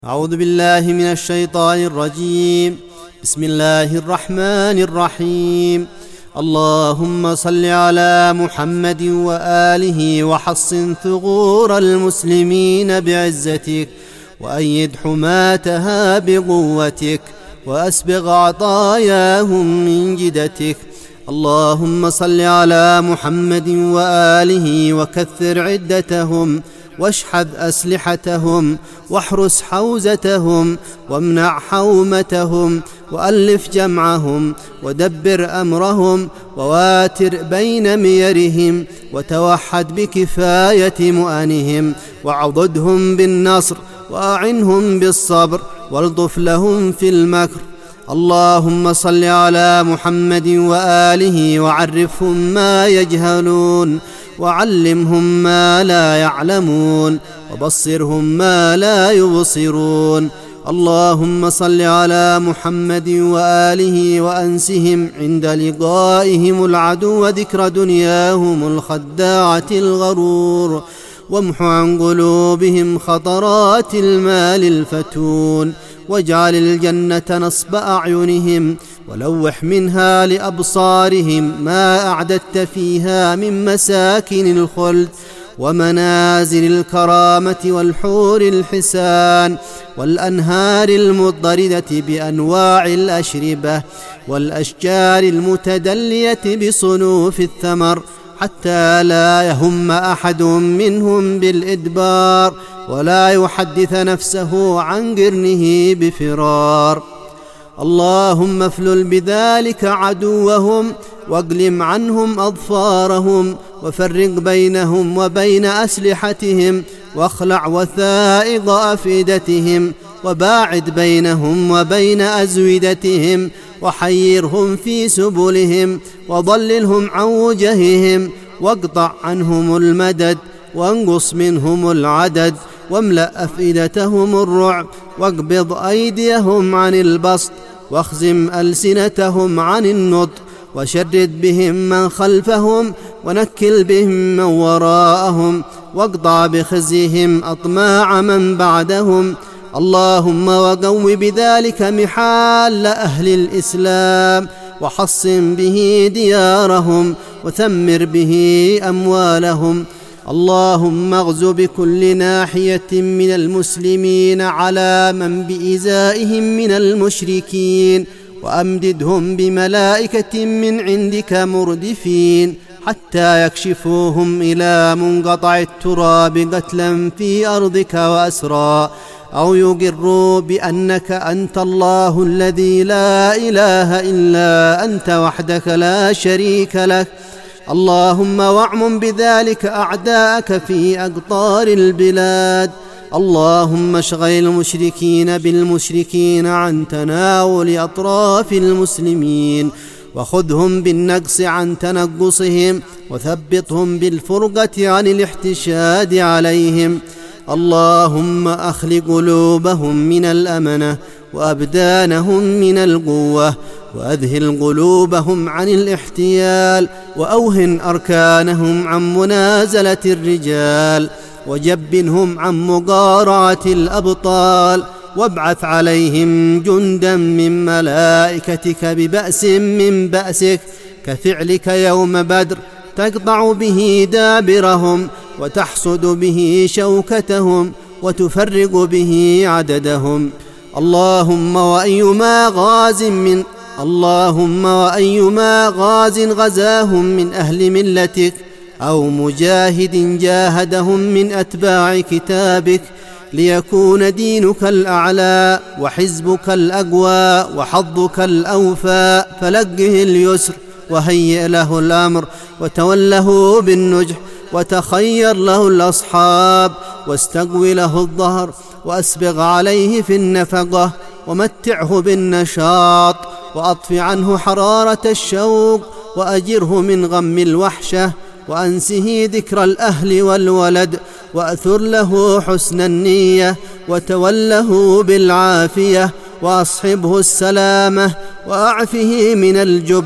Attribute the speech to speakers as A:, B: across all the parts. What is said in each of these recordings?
A: أعوذ بالله من الشيطان الرجيم. بسم الله الرحمن الرحيم. اللهم صل على محمد وآله وحصن ثغور المسلمين بعزتك، وأيد حماتها بقوتك، وأسبغ عطاياهم من جدتك. اللهم صل على محمد وآله وكثر عدتهم، واشحذ أسلحتهم، واحرس حوزتهم، وامنع حومتهم، وألف جمعهم، ودبر أمرهم، وواتر بين ميرهم، وتوحد بكفاية مؤنهم، وعضدهم بالنصر، وأعنهم بالصبر، والطف لهم في المكر. اللهم صل على محمد وآله وعرفهم ما يجهلون، وعلمهم ما لا يعلمون، وبصرهم ما لا يبصرون. اللهم صل على محمد وآله وأنسهم عند لقائهم العدو ذكر دنياهم الخداعة الغرور، وامح عن قلوبهم خطرات المال الفتون، واجعل الجنة نصب أعينهم، ولوح منها لأبصارهم ما أعددت فيها من مساكن الخلد، ومنازل الكرامة، والحور الحسان، والأنهار المضردة بأنواع الأشربة، والأشجار المتدلية بصنوف الثمر، حتى لا يهم أحد منهم بالإدبار، ولا يحدث نفسه عن قرنه بفرار. اللهم افلل بذلك عدوهم، واقلم عنهم أظفارهم، وفرق بينهم وبين أسلحتهم، واخلع وثائق أفئدتهم، وباعد بينهم وبين أزودتهم، وحيرهم في سبلهم، وضللهم عن وجههم، واقطع عنهم المدد، وانقص منهم العدد، واملأ أفئدتهم الرعب، واقبض أيديهم عن البسط، واخزم ألسنتهم عن النطق، وشرد بهم من خلفهم، ونكل بهم من وراءهم، واقطع بخزيهم أطماع من بعدهم. اللهم وقو بذلك محال أهل الإسلام، وحصن به ديارهم، وثمر به أموالهم. اللهم اغز بكل ناحية من المسلمين على من بإزائهم من المشركين، وأمددهم بملائكة من عندك مردفين، حتى يكشفوهم إلى منقطع التراب قتلا في أرضك وأسرى، أو يقروا بأنك أنت الله الذي لا إله إلا أنت وحدك لا شريك لك. اللهم واعمم بذلك أعداءك في أقطار البلاد. اللهم اشغل المشركين بالمشركين عن تناول أطراف المسلمين، وخذهم بالنقص عن تنقصهم، وثبطهم بالفرقة عن الاحتشاد عليهم. اللهم أخل قلوبهم من الأمنة، وأبدانهم من القوة، وأذهل قلوبهم عن الاحتيال، وأوهن أركانهم عن منازلة الرجال، وجبنهم عن مقارعة الأبطال، وابعث عليهم جندا من ملائكتك ببأس من بأسك كفعلك يوم بدر، تقطع به دابرهم، وتحصد به شوكتهم، وتفرق به عددهم. اللهم وأيما غاز غزاهم من أهل ملتك، أو مجاهد جاهدهم من أتباع كتابك، ليكون دينك الأعلى، وحزبك الأقوى، وحظك الأوفى، فلقه اليسر، وهيئ له الأمر، وتوله بالنجح، وتخير له الأصحاب، واستقوي له الظهر، وأسبغ عليه في النفقة، ومتعه بالنشاط، وأطفِ عنه حرارة الشوق، وأجره من غم الوحشة، وأنسه ذكر الأهل والولد، وأثر له حسن النية، وتوله بالعافية، وأصحبه السلامة، وأعفه من الجبن،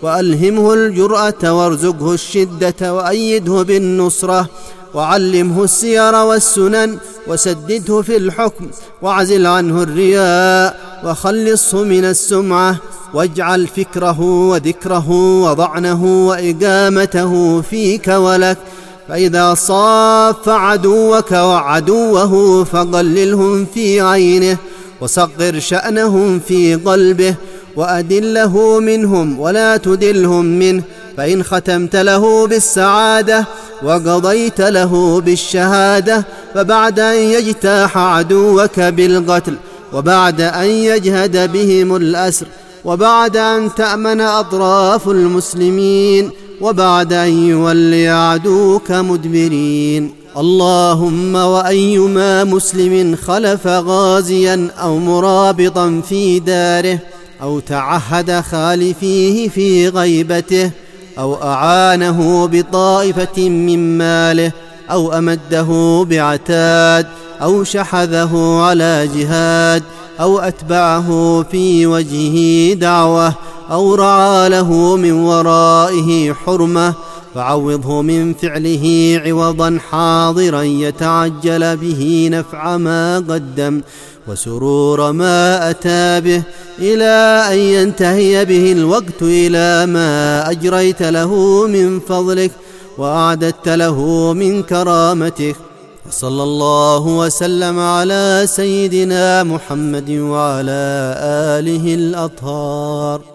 A: وألهمه الجرأة وارزقه الشدة وأيده بالنصرة، وعلمه السير والسنن وسدده في الحكم، واعزل عنه الرياء وخلصه من السمعة، واجعل فكره وذكره وضعنه وإقامته فيك ولك. فإذا صاف عدوك وعدوه فقللهم في عينه وصغر شأنهم في قلبه، وأدله منهم ولا تدلهم منه. فإن ختمت له بالسعادة وقضيت له بالشهادة، فبعد أن يجتاح عدوك بالقتل، وبعد أن يجهد بهم الأسر، وبعد أن تأمن أطراف المسلمين، وبعد أن يولي عدوك مدبرين. اللهم وأيما مسلم خلف غازيا أو مرابطا في داره، أو تعهد خالفيه في غيبته، أو أعانه بطائفة من ماله، أو أمده بعتاد، أو شحذه على جهاد، أو أتبعه في وجهه دعوة، أو رعى له من ورائه حرمة، فعوضه من فعله عوضا حاضرا يتعجل به نفع ما قدم وسرور ما أتى به، إلى أن ينتهي به الوقت إلى ما أجريت له من فضلك وأعددت له من كرامتك. صلى الله وسلم على سيدنا محمد وعلى آله الأطهار.